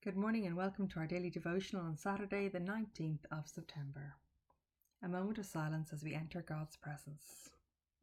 Good morning and welcome to our daily devotional on Saturday, the 19th of September. A moment of silence as we enter God's presence.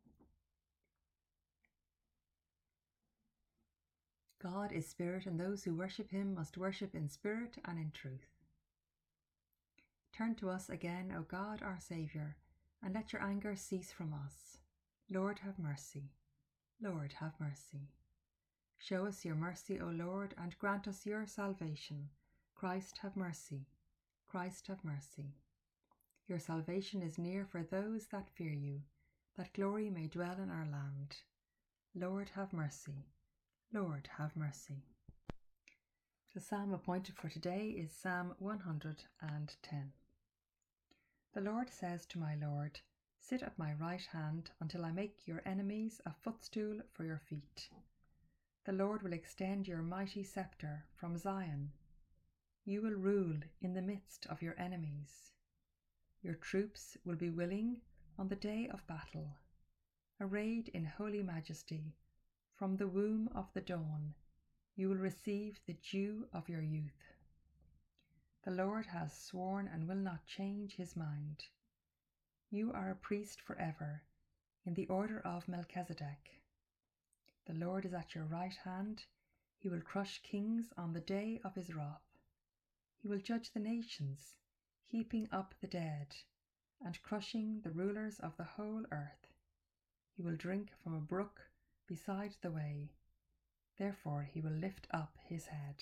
God is spirit, and those who worship him must worship in spirit and in truth. Turn to us again, O God, our Saviour, and let your anger cease from us. Lord, have mercy. Lord, have mercy. Show us your mercy, O Lord, and grant us your salvation. Christ, have mercy. Christ, have mercy. Your salvation is near for those that fear you, that glory may dwell in our land. Lord, have mercy. Lord, have mercy. The psalm appointed for today is Psalm 110. The Lord says to my Lord, "Sit at my right hand until I make your enemies a footstool for your feet." The Lord will extend your mighty scepter from Zion. You will rule in the midst of your enemies. Your troops will be willing on the day of battle. Arrayed in holy majesty, from the womb of the dawn, you will receive the dew of your youth. The Lord has sworn and will not change his mind. You are a priest forever, in the order of Melchizedek. The Lord is at your right hand. He will crush kings on the day of his wrath. He will judge the nations, heaping up the dead, and crushing the rulers of the whole earth. He will drink from a brook beside the way. Therefore he will lift up his head.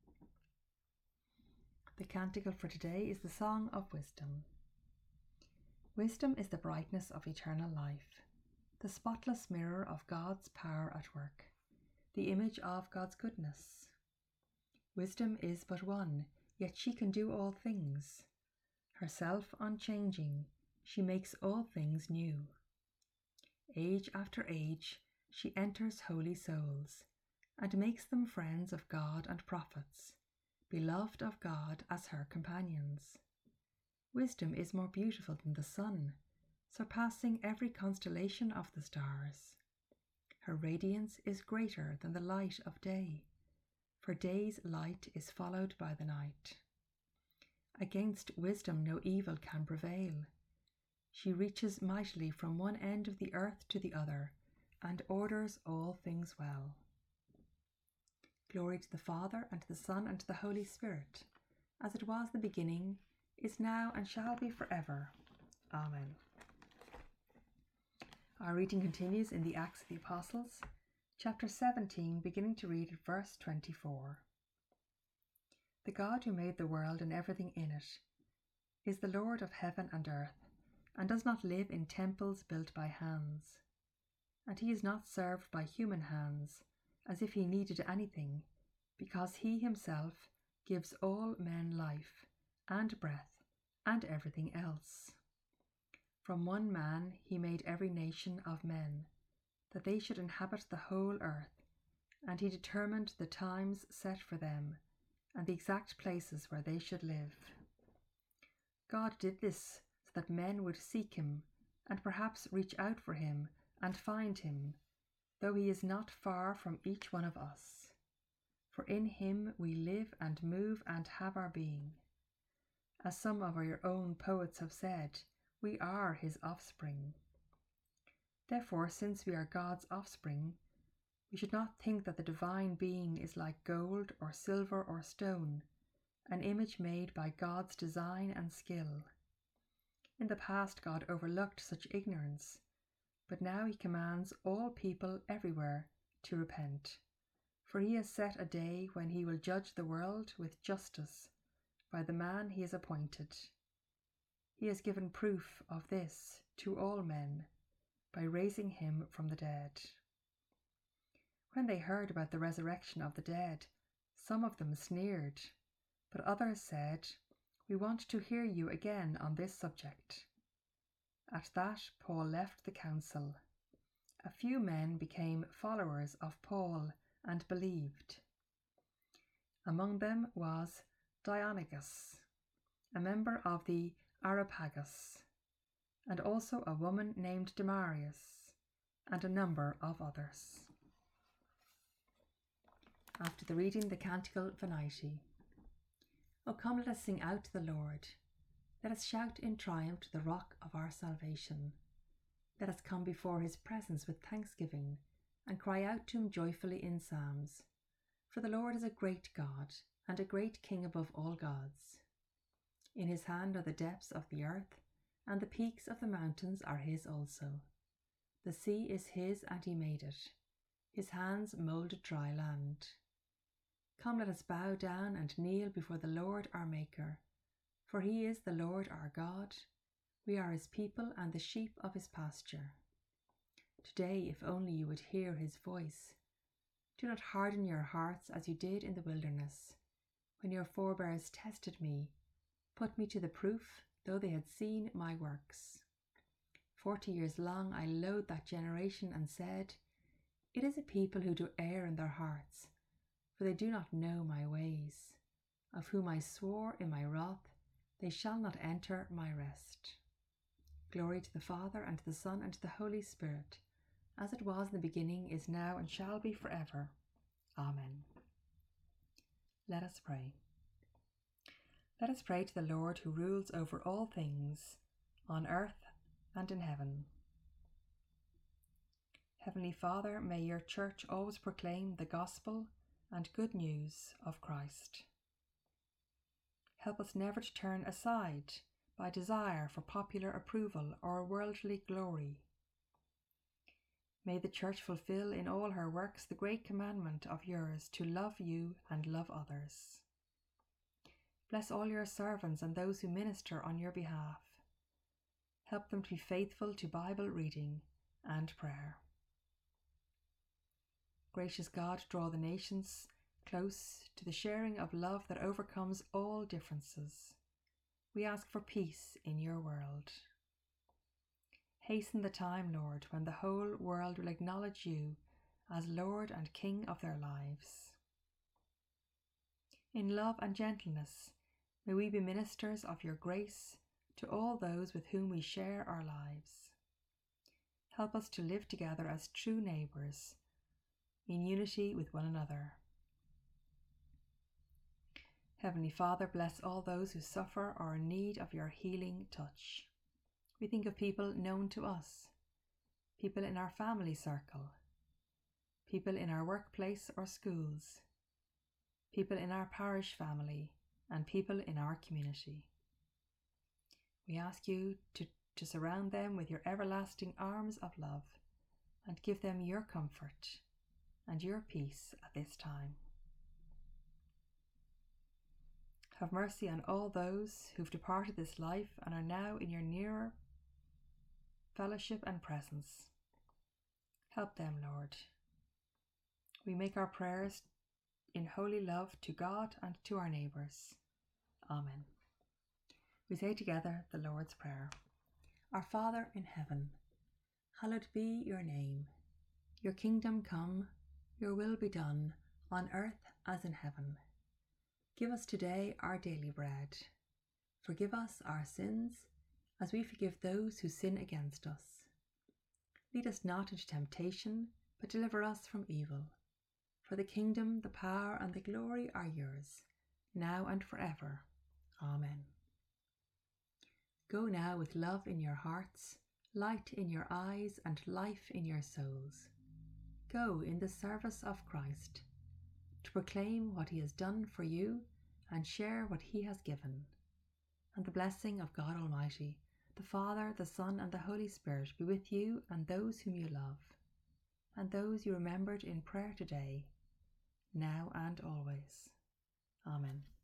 The canticle for today is the Song of Wisdom. Wisdom is the brightness of eternal life, the spotless mirror of God's power at work, the image of God's goodness. Wisdom is but one, yet she can do all things. Herself unchanging, she makes all things new. Age after age, she enters holy souls, and makes them friends of God and prophets, beloved of God as her companions. Wisdom is more beautiful than the sun, surpassing every constellation of the stars. Her radiance is greater than the light of day, for day's light is followed by the night. Against wisdom no evil can prevail. She reaches mightily from one end of the earth to the other, and orders all things well. Glory to the Father, and to the Son, and to the Holy Spirit, as it was in the beginning, is now, and shall be forever. Amen. Our reading continues in the Acts of the Apostles, chapter 17, beginning to read at verse 24. The God who made the world and everything in it is the Lord of heaven and earth, and does not live in temples built by hands. And he is not served by human hands, as if he needed anything, because he himself gives all men life, and breath, and everything else. From one man he made every nation of men, that they should inhabit the whole earth, and he determined the times set for them, and the exact places where they should live. God did this so that men would seek him, and perhaps reach out for him and find him, though he is not far from each one of us. For in him we live and move and have our being. As some of our own poets have said, we are his offspring. Therefore, since we are God's offspring, we should not think that the divine being is like gold or silver or stone, an image made by God's design and skill. In the past, God overlooked such ignorance, but now he commands all people everywhere to repent, for he has set a day when he will judge the world with justice by the man he has appointed. He has given proof of this to all men by raising him from the dead. When they heard about the resurrection of the dead, some of them sneered, but others said, "We want to hear you again on this subject." At that, Paul left the council. A few men became followers of Paul and believed. Among them was Dionysius, a member of the Areopagus, and also a woman named Damaris, and a number of others. After the reading, the Canticle Venite. O come, let us sing out to the Lord. Let us shout in triumph to the rock of our salvation. Let us come before his presence with thanksgiving and cry out to him joyfully in psalms. For the Lord is a great God and a great King above all gods. In his hand are the depths of the earth, and the peaks of the mountains are his also. The sea is his, and he made it. His hands moulded dry land. Come, let us bow down and kneel before the Lord our Maker. For he is the Lord our God. We are his people and the sheep of his pasture. Today, if only you would hear his voice. Do not harden your hearts as you did in the wilderness, when your forebears tested me, put me to the proof, though they had seen my works. 40 years long I loathed that generation and said, it is a people who do err in their hearts, for they do not know my ways, of whom I swore in my wrath, they shall not enter my rest. Glory to the Father, and to the Son, and to the Holy Spirit, as it was in the beginning, is now, and shall be forever. Amen. Let us pray. Let us pray to the Lord who rules over all things, on earth and in heaven. Heavenly Father, may your Church always proclaim the gospel and good news of Christ. Help us never to turn aside by desire for popular approval or worldly glory. May the Church fulfill in all her works the great commandment of yours to love you and love others. Bless all your servants and those who minister on your behalf. Help them to be faithful to Bible reading and prayer. Gracious God, draw the nations close to the sharing of love that overcomes all differences. We ask for peace in your world. Hasten the time, Lord, when the whole world will acknowledge you as Lord and King of their lives. In love and gentleness, may we be ministers of your grace to all those with whom we share our lives. Help us to live together as true neighbours, in unity with one another. Heavenly Father, bless all those who suffer or are in need of your healing touch. We think of people known to us, people in our family circle, people in our workplace or schools, people in our parish family, and people in our community. We ask you to surround them with your everlasting arms of love and give them your comfort and your peace at this time. Have mercy on all those who've departed this life and are now in your nearer fellowship and presence. Help them, Lord. We make our prayers in holy love to God and to our neighbours. Amen. We say together the Lord's Prayer. Our Father in heaven, hallowed be your name. Your kingdom come, your will be done, on earth as in heaven. Give us today our daily bread. Forgive us our sins, as we forgive those who sin against us. Lead us not into temptation, but deliver us from evil. For the kingdom, the power, and the glory are yours, now and forever. Amen. Go now with love in your hearts, light in your eyes, and life in your souls. Go in the service of Christ, to proclaim what he has done for you and share what he has given. And the blessing of God Almighty, the Father, the Son, and the Holy Spirit be with you and those whom you love, and those you remembered in prayer today, now and always. Amen.